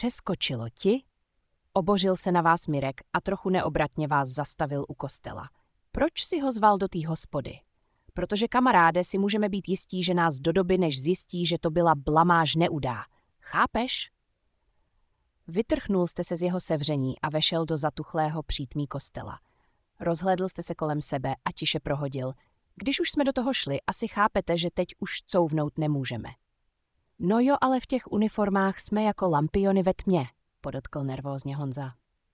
přeskočilo ti? Obořil se na vás Mirek a trochu neobratně vás zastavil u kostela. Proč si ho zval do té hospody? Protože kamaráde si můžeme být jistí, že nás do doby, než zjistí, že to byla blamáž, neudá. Chápeš? Vytrhnul jste se z jeho sevření a vešel do zatuchlého přítmí kostela. Rozhlédl jste se kolem sebe a tiše prohodil. Když už jsme do toho šli, asi chápete, že teď už couvnout nemůžeme. No jo, ale v těch uniformách jsme jako lampiony ve tmě, podotkl nervózně Honza.